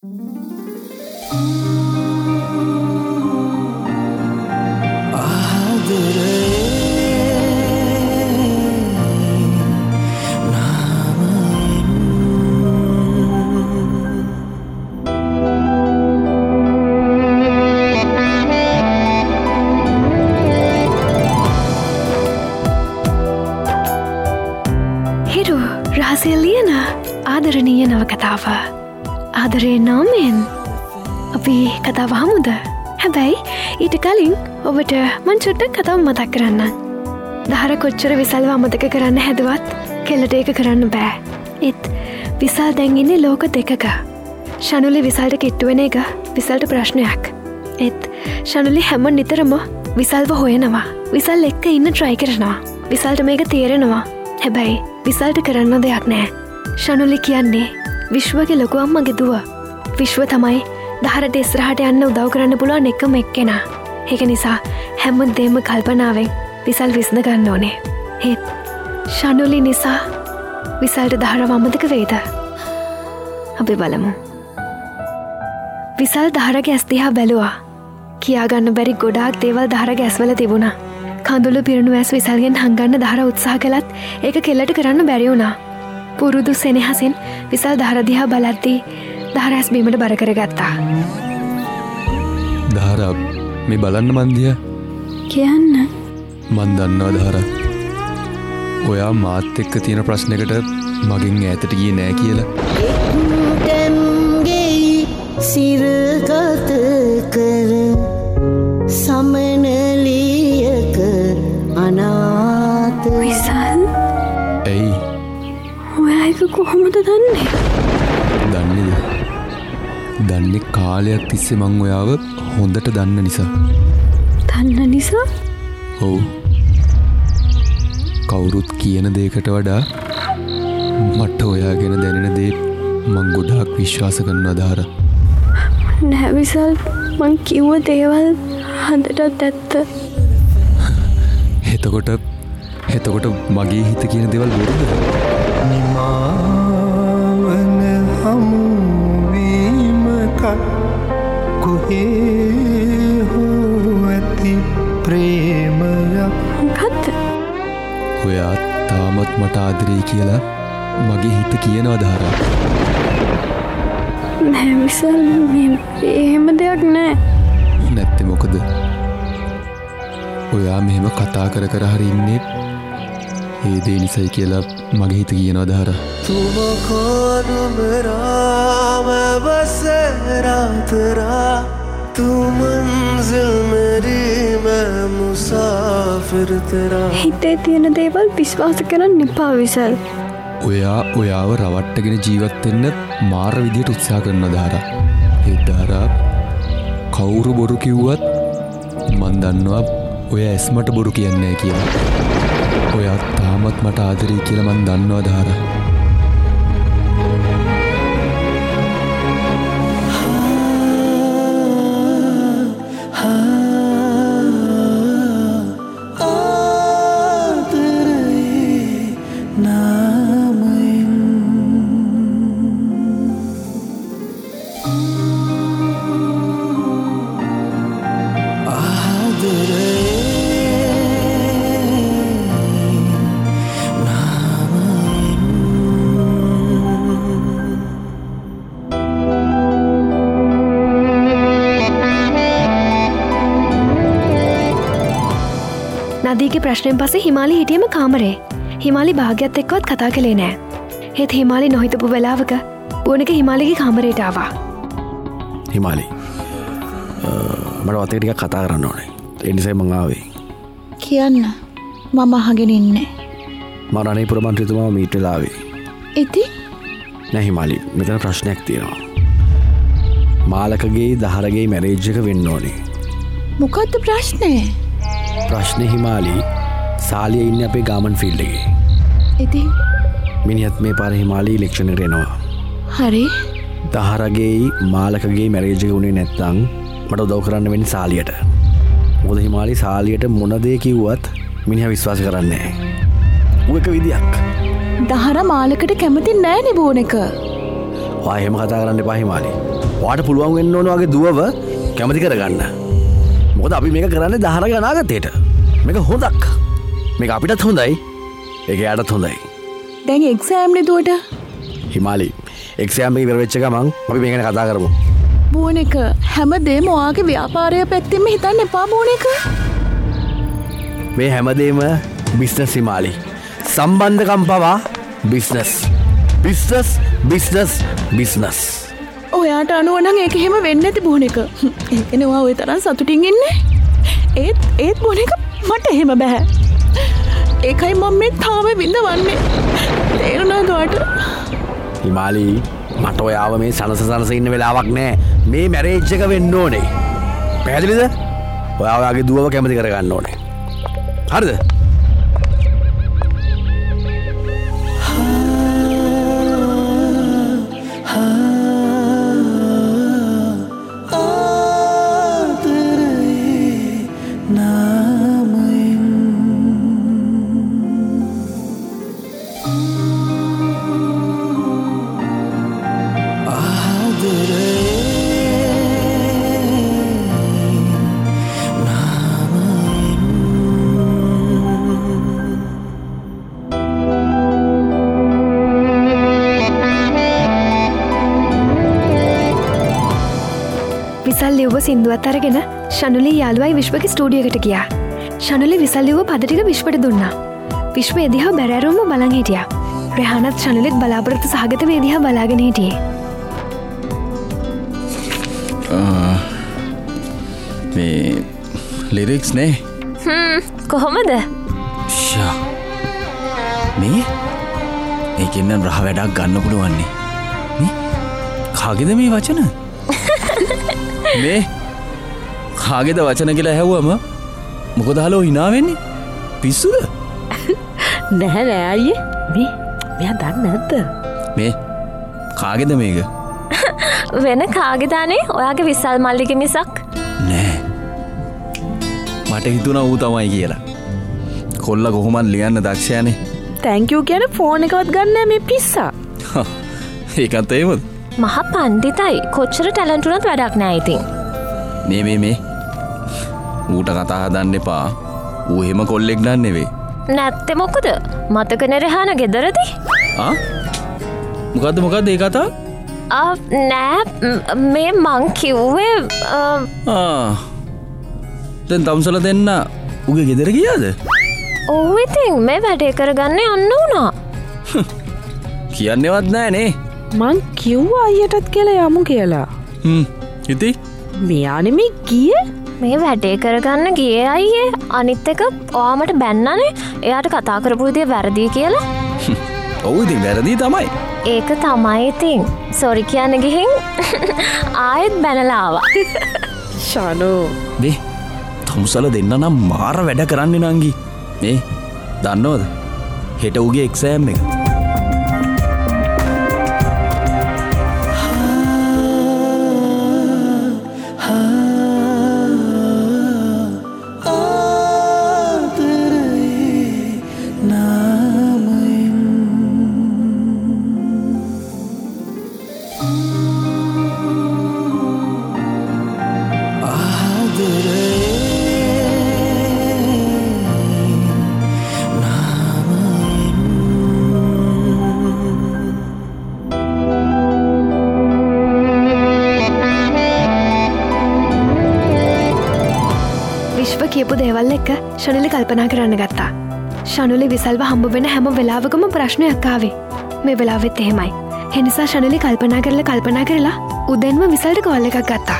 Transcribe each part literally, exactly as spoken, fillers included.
ආදරණීය නවකතාව ආදරේ නාමයෙන් අපි කතාව හමුද? හැබැයි ඊට කලින් ඔබට මං චුට්ටක් කතාව මතක් කරන්න. දහර කොච්චර විසල්ව අමතක කරන්න හැදුවත් කෙල්ලට ඒක කරන්න බෑ. ඒත් විසල් දැන් ඉන්නේ ලෝක දෙකක. ශනුලි විසල්ට කිට්ටු වෙන එක විසල්ට ප්‍රශ්නයක්. ඒත් ශනුලි හැම නිතරම විසල්ව හොයනවා. විසල් එක්ක ඉන්න try කරනවා. විසල්ට මේක තේරෙනවා. හැබැයි විසල්ට කරන්න දෙයක් නෑ. ශනුලි කියන්නේ විශ්වගේ ලොකු අම්මගේ දුව. විශ්ව තමයි දහරට ඉස්සරහට යන්න උදව් කරන්න පුළුවන් එකම එක්කෙනා. ඒක නිසා හැමදේම කල්පනාවෙන් විසල් විසඳ ගන්න ඕනේ. ඒත් ශනුලි නිසා විසල්ට දහරව අමතක වේද? අපි බලමු. විසල් දහරගේ ඇස් දිහා බැලුවා. කියාගන්න බැරි ගොඩාක් දේවල් දහරගේ ඇස්වල තිබුණා. කඳුළු පිරුණු ඇස් විසල්ගෙන් හංගන්න දහර උත්සාහ කළත් ඒක කෙල්ලට කරන්න බැරි වුණා. පුරුදු සෙනෙහසින් විසල් දහර දිහා බලද්දී දහර ඇස් බීමට බර කරගත්තා. දහර මේ බලන්න මන්දිය කියන්න. මන් දන්නවා දහර ඔයා මාත් එක්ක තියෙන ප්‍රශ්නයකට මගෙන් ඈතට ගියේ නෑ කියලා. සිරගත කර සමනලියක අනාත විසල් ඇයි ඔයා ඒක කොහොමද දන්නේ? දන්නේද? දන්නේ කාලයක් තිස්සේ මං ඔයාව හොඳට දන්න නිසා. දන්න නිසා? ඔව්. කවුරුත් කියන දෙයකට වඩා මට ඔයා ගැන දැනෙන දේ මං ගොඩාක් විශ්වාස කරනවා දහර. නෑ විසල්, මං කිව්ව දේවල් හොඳටත් ඇත්ත. එතකොට එතකොට මගේ හිත කියන දේවල් බොරුද? නිමාවන හමුවීමක කොහේ හෝ ඇති ප්‍රේමයක්. මොකද්ද? ඔයා තාමත් මට ආදරේ කියලා මගේ හිත කියනවා දහරා. නෑ විසල්, එහෙම දෙයක් නෑ. නැත්තේ මොකද? ඔයා මෙහෙම කතා කර කර හරි ඉන්නේ ඒ දේ නිසයි කියලා මගේ හිත කියනවා දහර. तुमको नुमराम बसरा तेरा तू मंजिल मेरी मैं मुसाफिर तेरा. හිතේ තියෙන දේවල් විශ්වාස කරන්න එපා විසල්. ඔයා ඔයාව රවට්ටගෙන ජීවත් වෙන්න මාර විදියට උත්සාහ කරනවා දහරා. ඒ දහරා කවුරු බොරු කිව්වත් මන් දන්නවා ඔය ඇස්මට බොරු කියන්නේ නැහැ කියලා. ඔයා තාමත් මට ආදරේ කියලා මන් දන්නවා දහරා. නදීගේ ප්‍රශ්නයෙන් පස්සේ හිමාලි හිටියම කාමරේ. හිමාලි භාග්‍යත් එක්කවත් කතා කළේ නෑ. ඒත් හිමාලි නොහිතපු වෙලාවක පුවනික හිමාලිගේ කාමරේට ආවා. හිමාලි මට වතේ ටිකක් කතා කරන්න ඕනේ. ඒ නිසා මං ආවේ. කියන්න. මම අහගෙන ඉන්නේ. මම රණේපුර මන්ත්‍රීතුමාව මීට් වෙලා ආවේ. ඉතින් නෑ හිමාලි, මෙතන ප්‍රශ්නයක් තියෙනවා. මාලකගේ දහරගේ මැරේජ් එක වෙන්න ඕනේ. මොකද්ද ප්‍රශ්නේ? ප්‍රශ්නේ හිමාලි, සාලිය ඉන්නේ අපේ ගාමන් ෆීල්ඩ් එකේ. ඉතින් මිනිහත් මේ පාර හිමාලි ඉලෙක්ෂන් එකට එනවා. හරි. දහරගේ මාලකගේ මැරේජ් එක උනේ නැත්නම් මට උදව් කරන්න වෙන්නේ සාලියට. මොකද හිමාලි සාලියට මොන දේ කිව්වත් මිනිහා විශ්වාස කරන්නේ නැහැ. ඌ එක විදියක්. දහර මාලකට කැමති නෑ නේ බෝන එක. ඔයා එහෙම කතා කරන්න එපා හිමාලි. ඔයාට පුළුවන් වෙන්න ඕන වගේ දුවව කැමති කරගන්න. මොකද අපි මේක කරන්නේ දහරගේ අනාගතේට. මේක හොඳක්. මේක අපිටත් හොඳයි. ඒක යාටත් හොඳයි. දැන් එක්සෑම් නේ දුවට. හිමාලි එක්සෑම් එක ඉවර වෙච්ච ගමන් අපි මේක ගැන කතා කරමු. බෝන එක හැමදේම ඔයාගේ ව්‍යාපාරය පැත්තෙන්ම හිතන්න එපා බෝන එක. මේ හැමදේම බිස්නස් හිමාලි. සම්බන්ධකම් පවා බිස්නස්. Business business business. ඔයාට අනුව නම් ඒක එහෙම වෙන්නේ නැති බෝන එක. ඒකනේ ඔයා ওই තරම් සතුටින් ඉන්නේ. ඒත් ඒත් බෝන එක මට එහෙම බෑ. ඒකයි මම මේ තාම විඳවන්නේ. තේරුණාද ඔයාට? හිමාලි මට ඔයාව මේ සනස සනස ඉන්න වෙලාවක් නෑ. මේ මැරේජ් එක වෙන්න ඕනේ. පැහැදිලිද? ඔයා ඔයාගේ දුවව කැමති කරගන්න ඕනේ. හරිද? විසල් ලිව්ව සින්දුවත් අරගෙන ශනුලි යාළුවයි විශ්වගේ ස්ටුඩියෝකට ගියා. ශනුලි විසල් ලිව්ව පද ටික විශ්වට දුන්නා. විශ්ව ඒ දිහා බැරෑරුම්ම බලන් හිටියා. රෙහානත් ශනුලිත් බලාපොරොත්තු සහගත මේ දිහා බලාගෙන හිටියේ. මේ ලිරික්ස් නේ. හ්ම් කොහොමද? ෂා මේ ඒකෙන් නම් රහ වැඩක් ගන්න පුළුවන් නේ. මේ කාගේද මේ වචන? මේ කාගේද වචන කියලා ඇහුවම මොකද හලෝ hina වෙන්නේ? පිස්සුද? නැහැ නෑ අයියේ. මේ මෙයා දන්නේ නැද්ද? මේ කාගේද මේක? වෙන කාගේදානේ? ඔයාගේ විසල් මල්ලිගේ මිසක් නෑ. මට හිතුණා ඌ තමයි කියලා. කොල්ලා කොහොමද ලියන්න දක්ෂයානේ. තැන්ක් යූ කියන ෆෝන් එකවත් ගන්න නෑ මේ පිස්සා. ඒකත් එහෙමද? මහා පණ්ඩිතයි. කොච්චර ටැලන්ට් උනත් වැඩක් නෑ ඉතින්. මේ මේ මේ ඌට කතා හදන්න එපා. ඌ එහෙම කොල්ලෙක් නන් නෙවෙයි. නැත්තේ මොකද? මතකනේ රෙහාන ගෙදරදී? ආ? මොකද්ද මොකද්ද ඒ කතාව? ආ නෑ මේ මං කිව්වේ ආ දැන් තම්සල දෙන්න උගේ ගෙදර ගියාද? ඔව් ඉතින් මේ වැඩේ කරගන්න යන්න උනා. කියන්නේවත් නෑ නේ. මං කිව්වා අයියටත් කියලා යමු කියලා. හ්ම් ඉතින් මෙයා නෙමෙයි ගියේ. මේ වැඩේ කරගන්න ගියේ අයියේ. අනිත් එක ඔයාමට බැන්නනේ එයාට කතා කරපු විදිය වැරදි කියලා. ඔව් ඉතින් වැරදි තමයි. ඒක තමයි ඉතින්. සෝරි කියන්න ගිහින් ආයෙත් බැනලා ආවා. ෂානෝ මේ තමුසල දෙන්න නම් මාර වැඩ කරන්නේ නංගි. මේ දන්නවද? හෙට උගේ එක්සෑම් එක. කියපු දේවල් එක්ක ශනුලි කල්පනා කරන්න ගත්තා. ශනුලි විසල්ව හම්බ වෙන හැම වෙලාවකම ප්‍රශ්නයක් ආවේ. මේ වෙලාවෙත් එහෙමයි. ඒ නිසා ශනුලි කල්පනා කරලා කල්පනා කරලා උදෙන්ම විසල්ට කෝල් එකක් ගත්තා.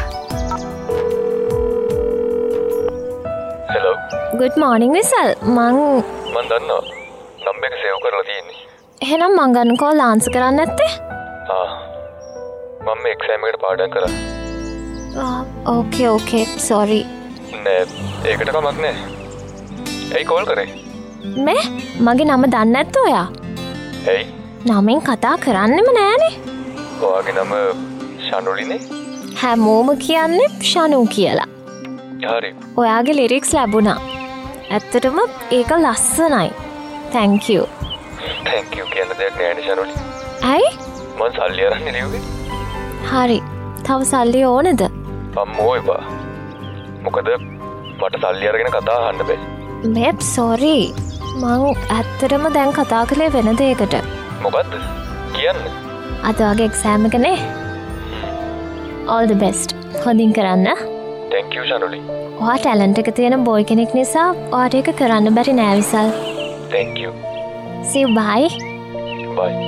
හෙලෝ. good morning Visal. මං මන් දන්නවා. නම්බර් එක සේව් කරලා තියෙන්නේ. එහෙනම් මං ගන්න කෝල් ආන්සර් කරන්න නැත්තේ? ආ. මම මේ එක්සෑම් එකට පාඩම් කරා. ආ ඕකේ ඕකේ sorry. නෑ ඒකට කමක් නෑ. ඇයි කෝල් කරේ? මේ මගේ නම දන්නේ නැද්ද ඔයා? ඇයි? නමෙන් කතා කරන්නෙම නෑනේ. ඔයාගේ නම ශනුලිනේ? හැමෝම කියන්නේ ශනු කියලා. හරි. ඔයාගේ ලිරික්ස් ලැබුණා. ඇත්තටම ඒක ලස්සනයි. thank you. thank you කියන දෙයක් නෑනේ ශනුලි. ඇයි? මං සල්ලි අරන් ලියුවේ. හරි. තව සල්ලි ඕනද? අම්මෝ එපා. මොකද මට සල්ලි අරගෙන කතා අහන්න බෑ. Babe sorry. මං ඇත්තටම දැන් කතා කළේ වෙන දෙයකට. මොකද්ද? කියන්න. අද වගේ එක්සෑම් එකනේ. all the best. හොඳින් කරන්න. thank you ශනුලි. ඔයා ටැලන්ට් එක තියෙන බොයි කෙනෙක් නිසා ඔයාට ඒක කරන්න බැරි නෑ විසල්. thank you. see you bye. bye.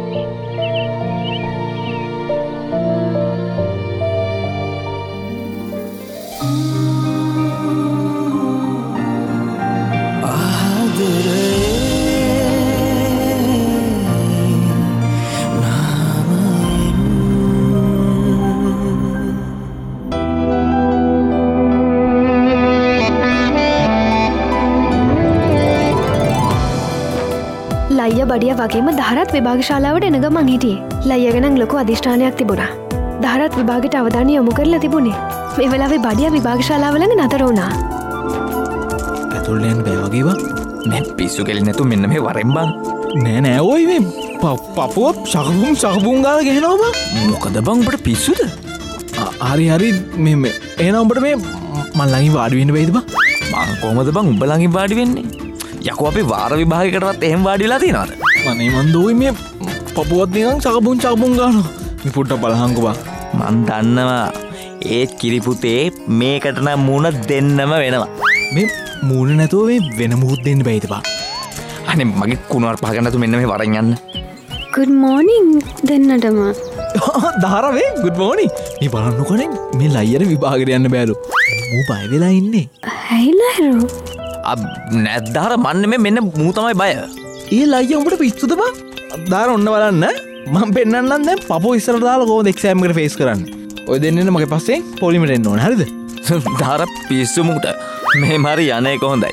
ලයිය බඩිය වගේම දහරත් විභාග ශාලාවට එන ගමන් හිටියේ. ලයියගෙනන් ලොකු අධිෂ්ඨානයක් තිබුණා. දහරත් විභාගයට අවධානය යොමු කරලා තිබුණේ. මේ වෙලාවේ බඩිය විභාග ශාලාව ළඟ නතර වුණා. ඇතුළට යන්න බෑ වගේ බං. මේ පිස්සු කෙලින් නැතු මෙන්න මේ වරෙන් බං. නෑ නෑ ඔයි මේ පපුවත් සකපුම් සකපුම් ගාලා ගහනවා බං. මොකද බං උඹට පිස්සුද? හරි හරි මේ මේ එහෙනම් උඹට මේ මන් ළඟින් වාඩි වෙන්න බෑද බං? මං කොහමද බං උඹ ළඟින් වාඩි වෙන්නේ? යකෝ අපි වාර විභාගයකටවත් එහෙම වාඩි වෙලා තියනවද? මනේ මන් දෝයි මේ පපුවත් නිකන් සකපුම් සකපුම් ගානවා. මේ පොඩ්ඩක් බලහන්කෝ බං. මන් දන්නවා ඒ කිරිපුතේ මේකට නම් මුණ දෙන්නම වෙනවා. මේ මූණ නැතුව මේ වෙන මුහුත් දෙන්න බෑද බං? අනේ මගේ කුණුවර පහගෙන නැතු මෙන්න මේ වරෙන් යන්න. good morning දෙන්නටම. දහරවේ good morning. මේ බලන්නකොනේ මේ ලයියර විභාගයට යන්න බෑලු. මූ බය වෙලා ඉන්නේ. ඇයිලරු? අබ් නැද්දාර මන්න මේ මෙන්න මූ තමයි බය. ඒ ලයිය උඹට පිස්සුද බං? දාර ඔන්න බලන්න. මම පෙන්නන්නම් දැන් පපුව ඉස්සරට දාලා කොහොමද එක්සෑම් එකට ෆේස් කරන්නේ. ඔය දෙන්නෙන් මගේ පස්සේ පොලිමට එන්න ඕනේ. හරිද? දාර පිස්සු මුට. මේ මාරි යන්නේ කොහොඳයි.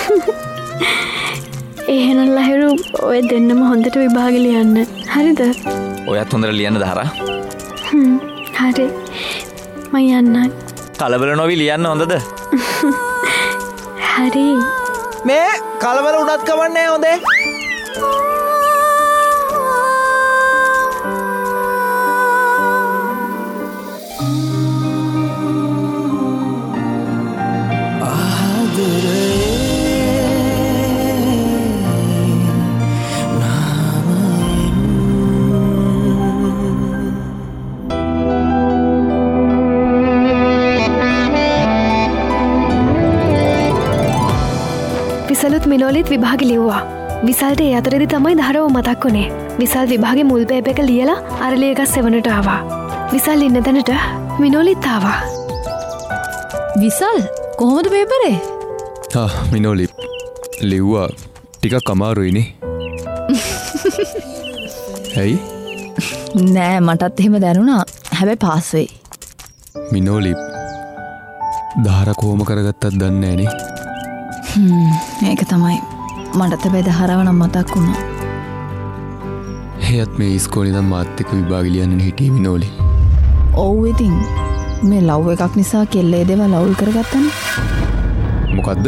එහෙනම් ලහිරු ඔය දෙන්නම හොඳට විභාග ලියන්න. හරිද? ඔයත් හොඳට ලියන්න දාරා. හ්ම් හරි. මම යන්නම්. කලබල නොවි ලියන්න හොඳද? හරි. මේ කලබල උනත් කවන්නේ හොඳේ. විසලුත් මිනෝලිත් විභාග ලිව්වා. විසල්ට ඒ අතරෙදි තමයි දහරව මතක් වුණේ. විසල් විභාගේ මුල් පේපර් එක ලියලා අරලියගස් සෙවණට ආවා. විසල් ඉන්න තැනට මිනෝලිත් ආවා. විසල් කොහොමද පේපරේ? ආ මිනෝලි ලිව්වා ටිකක් අමාරුයිනේ. ඇයි? නෑ මටත් එහෙම දැනුණා. හැබැයි පාස් වෙයි. මිනෝලි දහර කොහොම කරගත්තත් දන්නේ නෑනේ. ඒක තමයි මටත් හැබැයි දහරව නම් මතක් වුණා. එයත් මේ ඉස්කෝලේ ඉඳන් මාත් එක්ක විභාග ලියන්න හිටියේ මිනෝලි. ඔව් ඉතින් මේ ලව් එකක් නිසා කෙල්ලේ දේවල් ලව් කරගත්තනේ. මොකද්ද?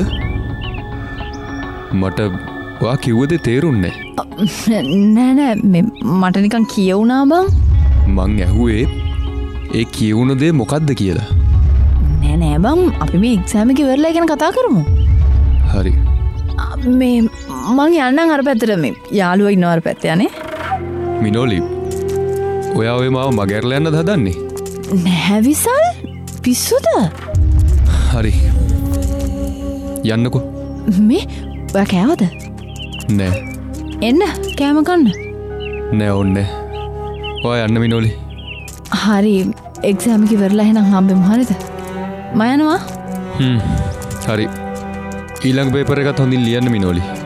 මට ඔයා කිව්ව දේ තේරුන්නේ නෑ නෑ මේ මට නිකන් කියවුණා බං. මං ඇහුවේ ඒ කියවුණ දේ මොකද්ද කියලා. නෑ නෑ බං අපි මේ එක්සෑම් එක ඉවරලා ගැන කතා කරමු. හරි. මේ මං යන්නම් අර පැත්තට මේ යාළුවා ඉන්නවා අර පැත්තේ යන්නේ. මිනෝලි ඔයා ඔය මාව මගහැරලා යන්නද හදන්නේ? නෑ විසල් පිස්සුද? හරි. යන්නකෝ. මේ ඔයා කෑවද? නෑ. එන්න කෑම කන්න. නෑ ඕනේ. ඔයා යන්න මිනෝලි. හරි එක්සෑම් එක ඉවරලා එහෙනම් හම්බෙමු හරිද? මම යනවා. හ්ම්. හරි. ඊළඟ පේපර් එකත් හොඳින් ලියන්න මිනෝලි.